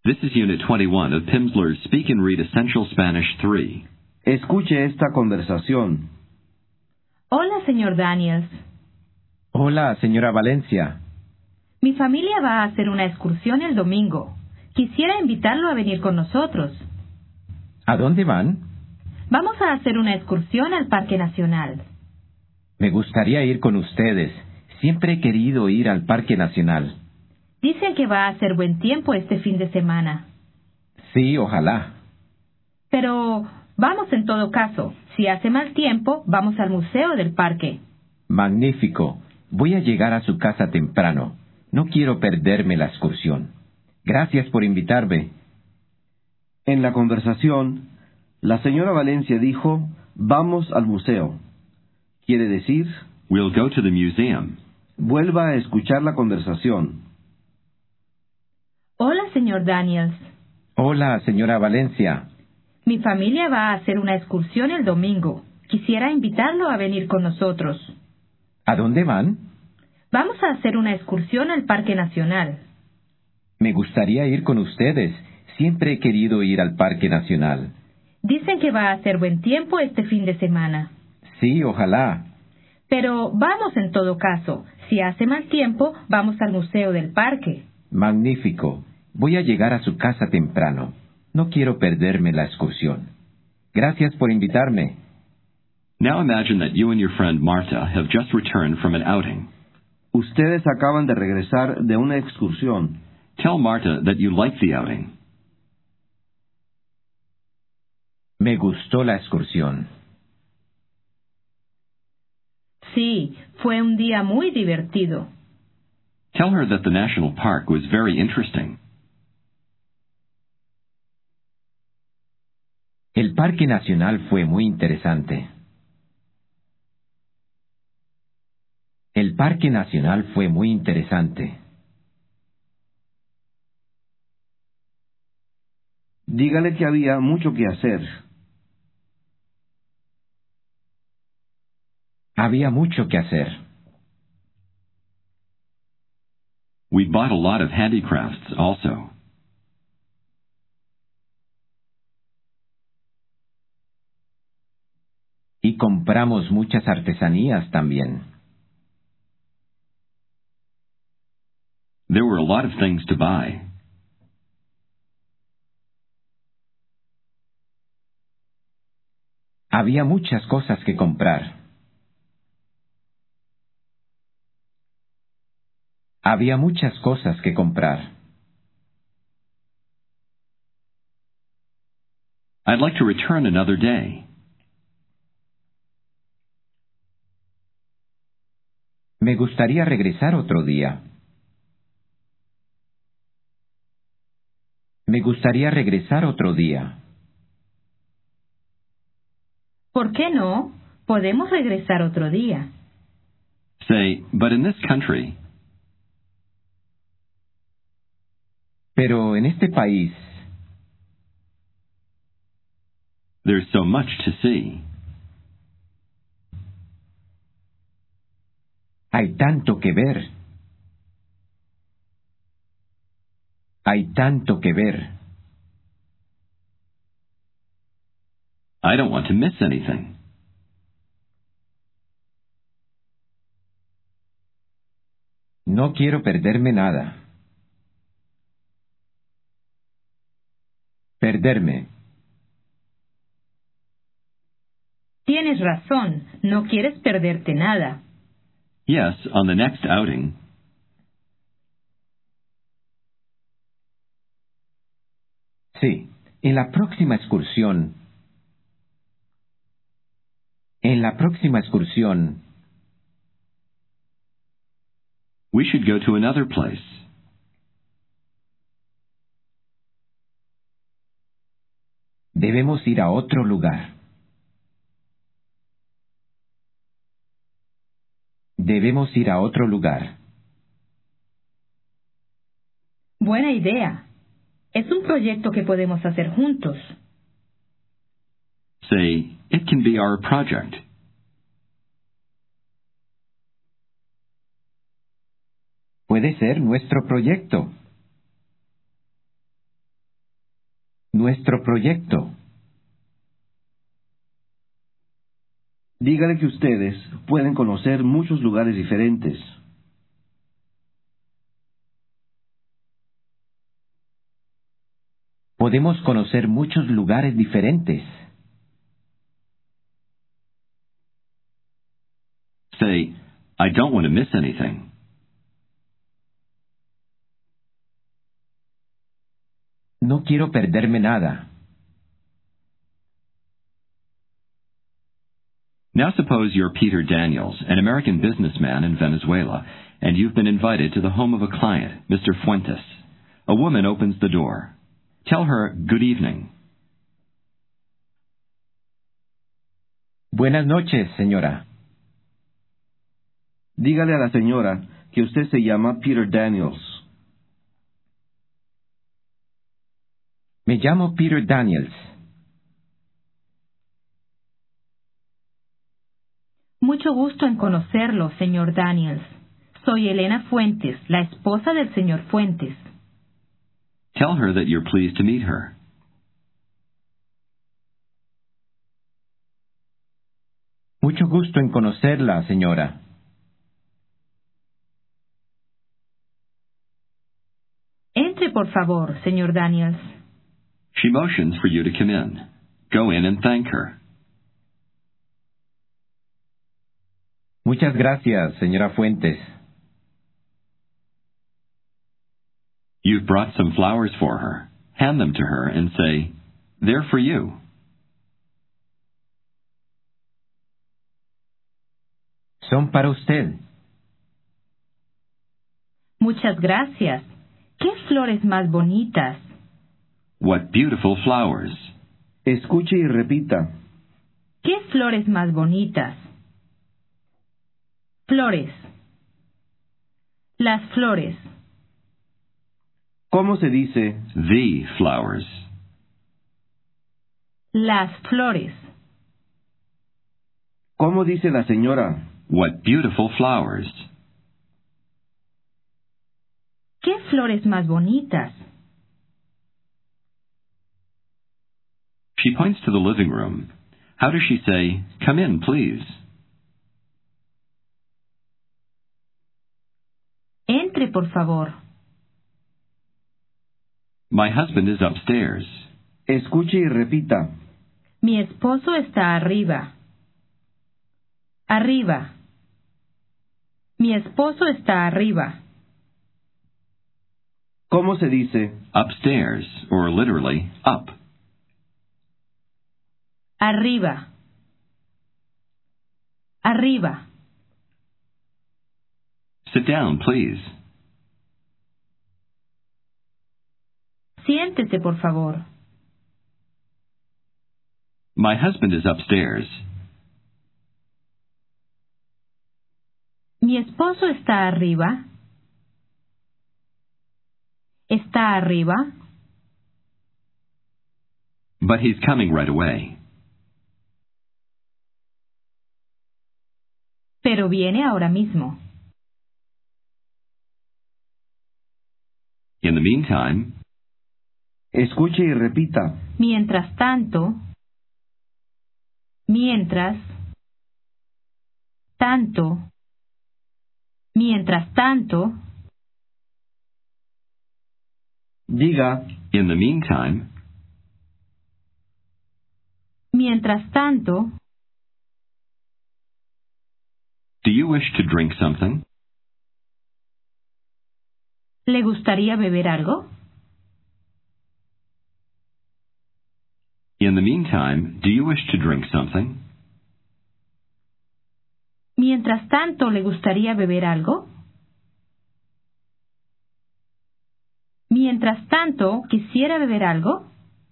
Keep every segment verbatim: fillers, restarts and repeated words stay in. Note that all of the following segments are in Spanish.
This is Unit twenty-one of Pimsleur's Speak and Read Essential Spanish three. Escuche esta conversación. Hola, señor Daniels. Hola, señora Valencia. Mi familia va a hacer una excursión el domingo. Quisiera invitarlo a venir con nosotros. ¿A dónde van? Vamos a hacer una excursión al Parque Nacional. Me gustaría ir con ustedes. Siempre he querido ir al Parque Nacional. Dicen que va a hacer buen tiempo este fin de semana. Sí, ojalá. Pero vamos en todo caso. Si hace mal tiempo, vamos al museo del parque. Magnífico. Voy a llegar a su casa temprano. No quiero perderme la excursión. Gracias por invitarme. En la conversación, la señora Valencia dijo, vamos al museo. Quiere decir, We'll go to the museum. vuelva a escuchar la conversación. Hola, señor Daniels. Hola, señora Valencia. Mi familia va a hacer una excursión el domingo. Quisiera invitarlo a venir con nosotros. ¿A dónde van? Vamos a hacer una excursión al Parque Nacional. Me gustaría ir con ustedes. Siempre he querido ir al Parque Nacional. Dicen que va a hacer buen tiempo este fin de semana. Sí, ojalá. Pero vamos en todo caso. Si hace mal tiempo, vamos al museo del parque. Magnífico. Voy a llegar a su casa temprano. No quiero perderme la excursión. Gracias por invitarme. Now imagine that you and your friend Marta have just returned from an outing. Ustedes acaban de regresar de una excursión. Tell Marta that you liked the outing. Me gustó la excursión. Sí, fue un día muy divertido. Tell her that the national park was very interesting. El Parque Nacional fue muy interesante. El Parque Nacional fue muy interesante. Dígale que había mucho que hacer. Había mucho que hacer. We bought a lot of handicrafts also. Y compramos muchas artesanías también. There were a lot of things to buy. Había muchas cosas que comprar. Había muchas cosas que comprar. I'd like to return another day. Me gustaría regresar otro día. Me gustaría regresar otro día. ¿Por qué no? Podemos regresar otro día. Say, but in this country. Pero en este país There's so much to see. hay tanto que ver. Hay tanto que ver. I don't want to miss anything. No quiero perderme nada. Perderme. Tienes razón. No quieres perderte nada. Yes, on the next outing. Sí, en la próxima excursión. En la próxima excursión We should go to another place. debemos ir a otro lugar. Debemos ir a otro lugar. Buena idea. Es un proyecto que podemos hacer juntos. Say, it can be our project. Puede ser nuestro proyecto. nuestro proyecto. Dígale que ustedes pueden conocer muchos lugares diferentes. Podemos conocer muchos lugares diferentes. Say, I don't want to miss anything. No quiero perderme nada. Now suppose you're Peter Daniels, an American businessman in Venezuela, and you've been invited to the home of a client, Mister Fuentes. A woman opens the door. Tell her, good evening. Buenas noches, señora. Dígale a la señora que usted se llama Peter Daniels. Me llamo Peter Daniels. Mucho gusto en conocerlo, señor Daniels. Soy Elena Fuentes, la esposa del señor Fuentes. Tell her that you're pleased to meet her. Mucho gusto en conocerla, señora. Entre, por favor, señor Daniels. She motions for you to come in. Go in and thank her. Muchas gracias, señora Fuentes. You've brought some flowers for her. Hand them to her and say, they're for you. Son para usted. Muchas gracias. ¡Qué flores más bonitas! What beautiful flowers. Escuche y repita. ¡Qué flores más bonitas! Flores. Las flores. ¿Cómo se dice? The flowers. Las flores. ¿Cómo dice la señora? What beautiful flowers. ¡Qué flores más bonitas! She points to the living room. How does she say, come in, please? Entre, por favor. My husband is upstairs. Escuche y repita. Mi esposo está arriba. Arriba. Mi esposo está arriba. ¿Cómo se dice? Upstairs, or literally, up. Arriba. Arriba. Sit down, please. Siéntese, por favor. My husband is upstairs. Mi esposo está arriba. ¿Está arriba? But he's coming right away. Pero viene ahora mismo. In the meantime, Escuche y repita. Mientras tanto, mientras, tanto, mientras tanto, Diga. in the meantime, mientras tanto, do you wish to drink something? ¿le gustaría beber algo? In the meantime, do you wish to drink something? Mientras tanto, ¿le gustaría beber algo? Mientras tanto, ¿quisiera beber algo?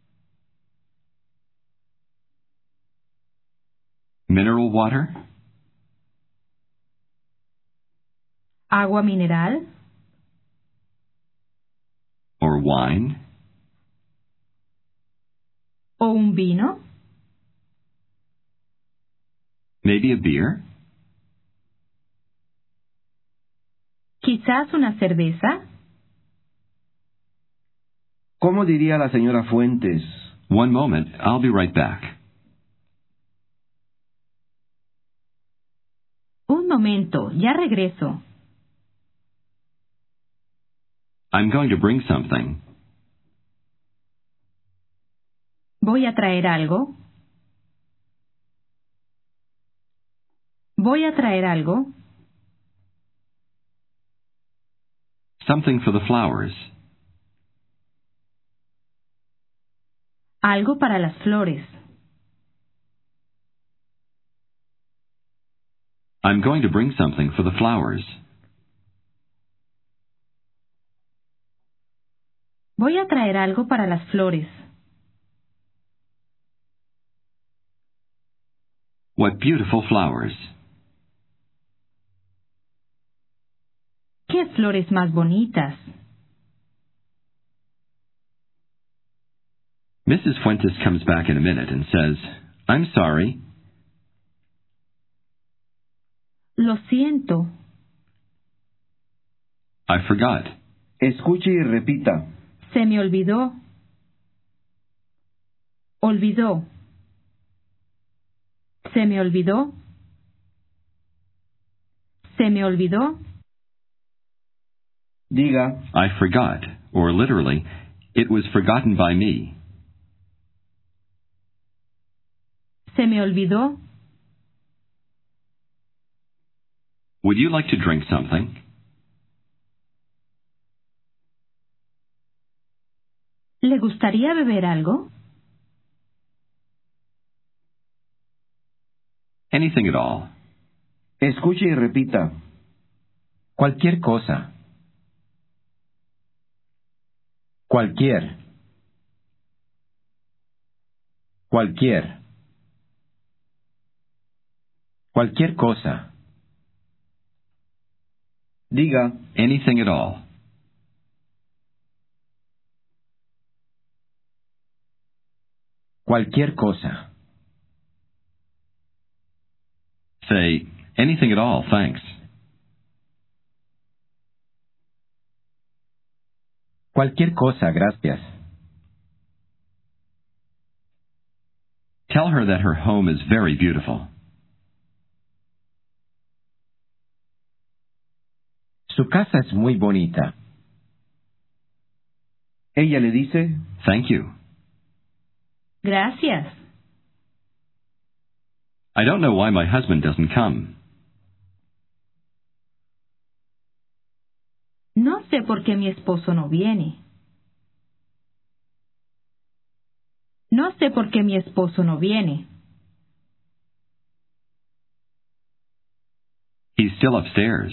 Mineral water? ¿Agua mineral? Or wine? ¿O un vino? Maybe a beer? ¿Quizás una cerveza? ¿Cómo diría la señora Fuentes? One moment, I'll be right back. Un momento, ya regreso. I'm going to bring something. Voy a traer algo. Voy a traer algo. Something for the flowers. Algo para las flores. I'm going to bring something for the flowers. Voy a traer algo para las flores. What beautiful flowers. ¡Qué flores más bonitas! Missus Fuentes comes back in a minute and says, I'm sorry. Lo siento. I forgot. Escuche y repita. Se me olvidó. Olvidó. Se me olvidó. Se me olvidó. Diga, I forgot, or literally, it was forgotten by me. Se me olvidó. Would you like to drink something? ¿Le gustaría beber algo? Anything at all. escuche y repita. Cualquier cosa. Cualquier. Cualquier. Cualquier cosa. Diga, Anything at all. Cualquier cosa. Say, anything at all, thanks. Cualquier cosa, gracias. Tell her that her home is very beautiful. Su casa es muy bonita. ella le dice, Thank you. Gracias. I don't know why my husband doesn't come. No sé por qué mi esposo no viene. No sé por qué mi esposo no viene. He's still upstairs.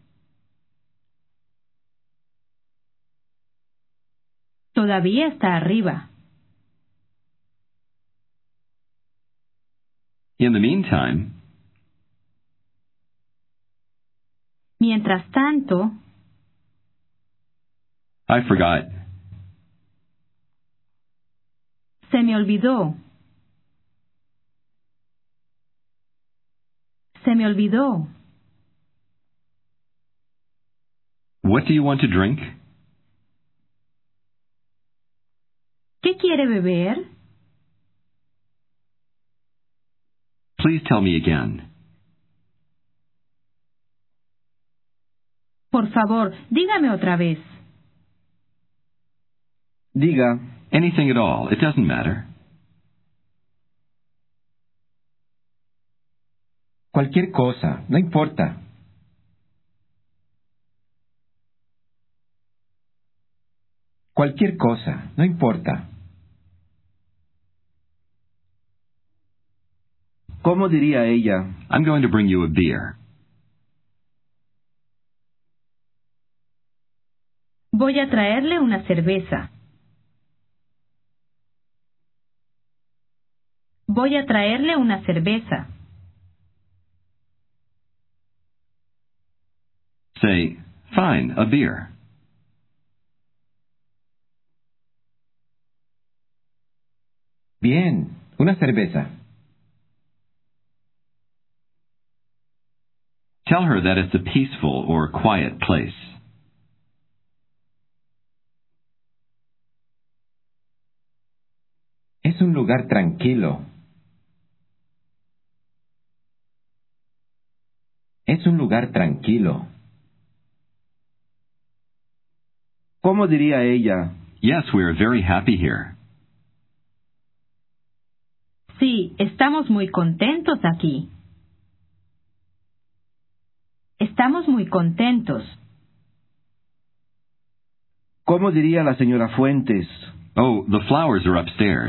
Todavía está arriba. In the meantime, Mientras tanto, I forgot. se me olvidó. Se me olvidó. What do you want to drink? ¿Qué quiere beber? Please tell me again. Por favor, dígame otra vez. diga, Anything at all. It doesn't matter. Cualquier cosa, no importa. Cualquier cosa, no importa. ¿cómo diría ella? I'm going to bring you a beer. Voy a traerle una cerveza. Voy a traerle una cerveza. Say, fine, a beer. Bien, una cerveza. Tell her that it's a peaceful or quiet place. Es un lugar tranquilo. Es un lugar tranquilo. ¿Cómo diría ella? Yes, we are very happy here. Sí, estamos muy contentos aquí. Estamos muy contentos. ¿Cómo diría la señora Fuentes? Oh, the flowers are upstairs.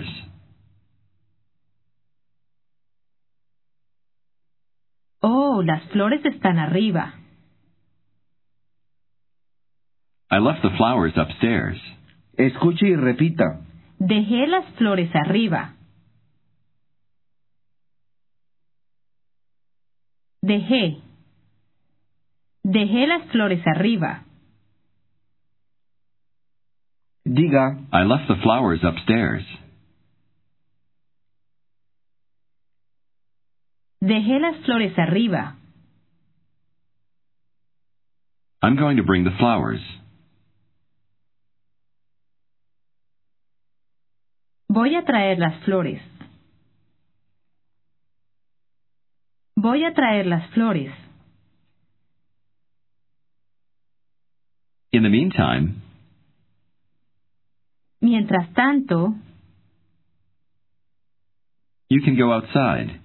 Oh, las flores están arriba. I left the flowers upstairs. Escuche y repita. Dejé las flores arriba. Dejé. Dejé las flores arriba. Diga, I left the flowers upstairs. Dejé las flores arriba. I'm going to bring the flowers. Voy a traer las flores. Voy a traer las flores. In the meantime, Mientras tanto, you can go outside.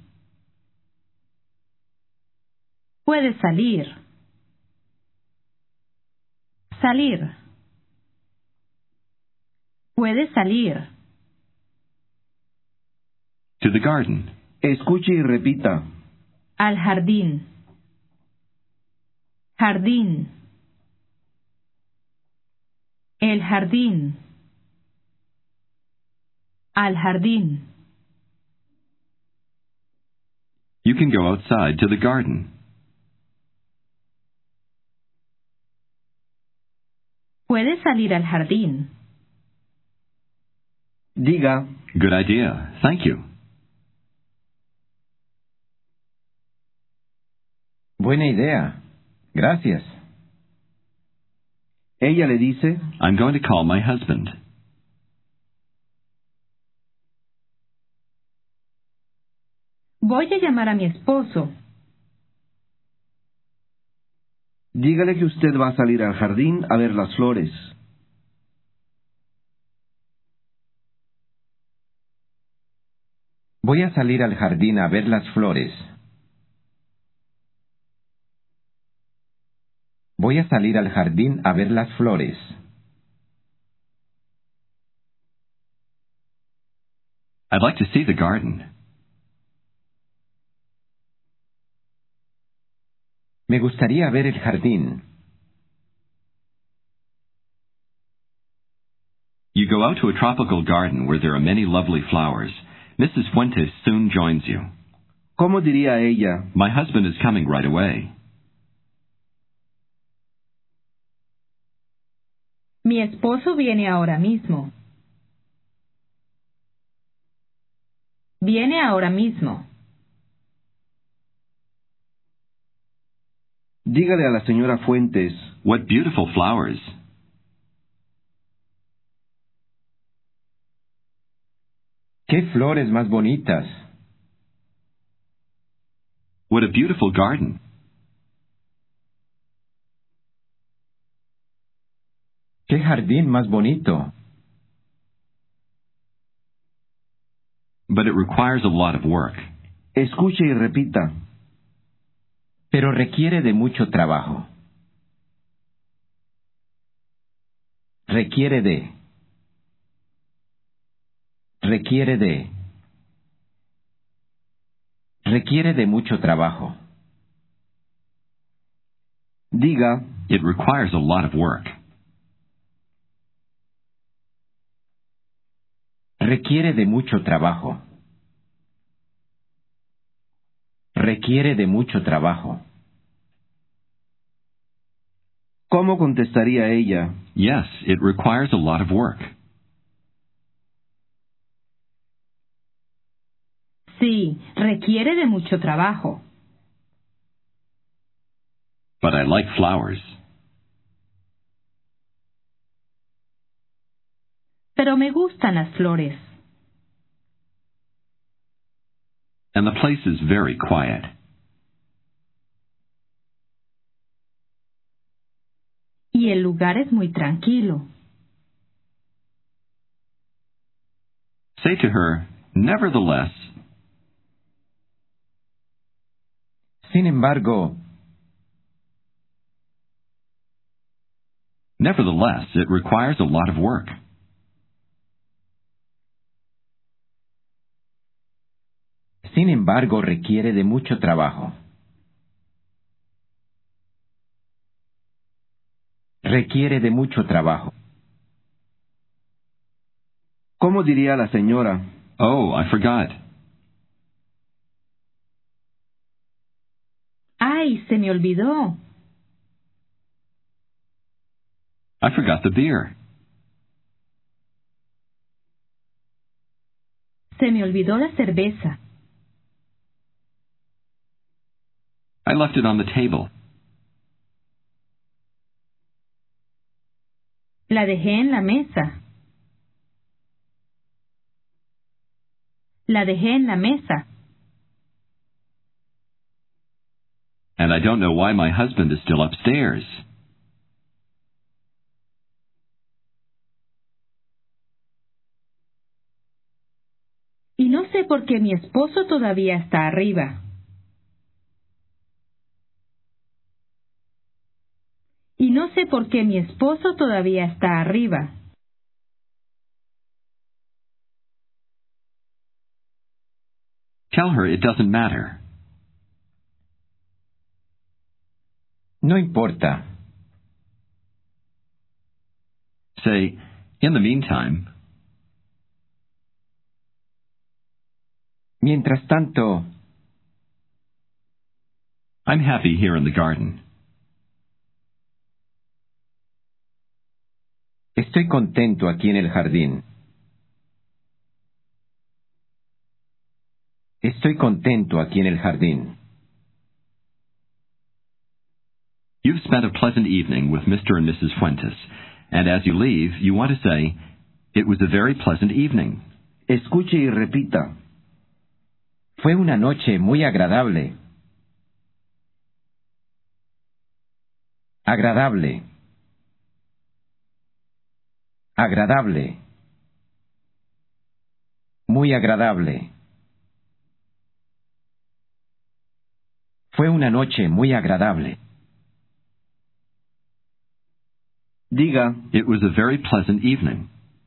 puedes salir. Salir. Puedes salir. To the garden. escuche y repita. Al jardín. Jardín. El jardín. Al jardín. You can go outside to the garden. Puedes salir al jardín. Diga, Good idea. Thank you. Buena idea. Gracias. ella le dice, I'm going to call my husband. Voy a llamar a mi esposo. dígale que usted va a salir al jardín a ver las flores. Voy a salir al jardín a ver las flores. Voy a salir al jardín a ver las flores. I'd like to see the garden. Me gustaría ver el jardín. You go out to a tropical garden where there are many lovely flowers. Missus Fuentes soon joins you. ¿Cómo diría ella? My husband is coming right away. Mi esposo viene ahora mismo. Viene ahora mismo. Dígale a la señora Fuentes, What beautiful flowers. ¡Qué flores más bonitas! What a beautiful garden. ¡Qué jardín más bonito! But it requires a lot of work. escuche y repita. Pero requiere de mucho trabajo. Requiere de. Requiere de. Requiere de mucho trabajo. Diga, It requires a lot of work. Requiere de mucho trabajo. Requiere de mucho trabajo. ¿cómo contestaría ella? Yes, it requires a lot of work. Sí, requiere de mucho trabajo. But I like flowers. Pero me gustan las flores. and the place is very quiet. Y el lugar es muy tranquilo. Say to her, nevertheless, Sin embargo, nevertheless, it requires a lot of work. sin embargo, requiere de mucho trabajo. Requiere de mucho trabajo. ¿Cómo diría la señora? Oh, I forgot. ¡Ay, se me olvidó! I forgot the beer. Se me olvidó la cerveza. I left it on the table. La dejé en la mesa. La dejé en la mesa. And I don't know why my husband is still upstairs. Y no sé por qué mi esposo todavía está arriba. Y no sé por qué mi esposo todavía está arriba. Tell her it doesn't matter. No importa. Say, in the meantime, Mientras tanto, I'm happy here in the garden. estoy contento aquí en el jardín. Estoy contento aquí en el jardín. You've spent a pleasant evening with Mister and Missus Fuentes, and as you leave, you want to say, it was a very pleasant evening. Escuche y repita. Fue una noche muy agradable. Agradable. Agradable. Muy agradable. Fue una noche muy agradable. Diga, It was a very pleasant evening.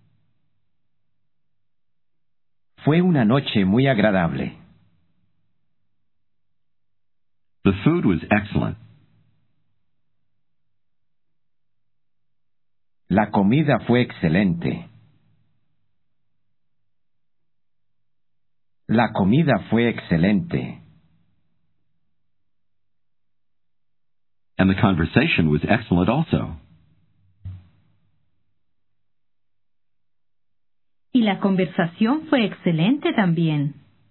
Fue una noche muy agradable. The food was excellent. La comida fue excelente. La comida fue excelente. And the conversation was excellent also. Y la conversación fue excelente también.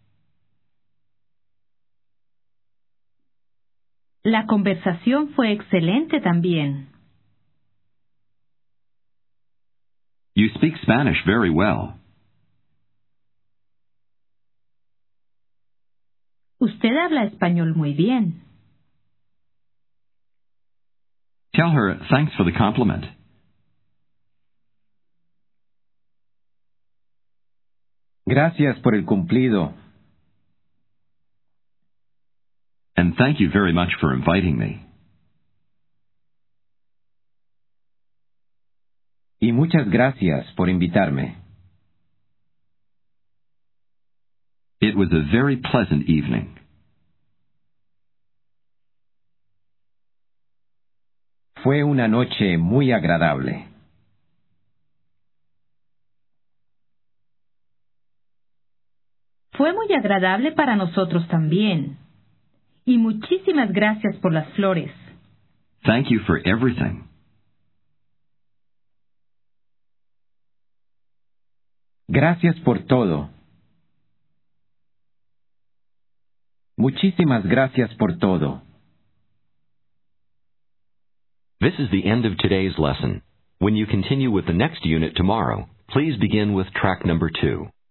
La conversación fue excelente también. You speak Spanish very well. Usted habla español muy bien. Tell her thanks for the compliment. Gracias por el cumplido. And thank you very much for inviting me. Y muchas gracias por invitarme. It was a very pleasant evening. Fue una noche muy agradable. Fue muy agradable para nosotros también. Y muchísimas gracias por las flores. Thank you for everything. Gracias por todo. Muchísimas gracias por todo. This is the end of today's lesson. When you continue with the next unit tomorrow, please begin with track number two.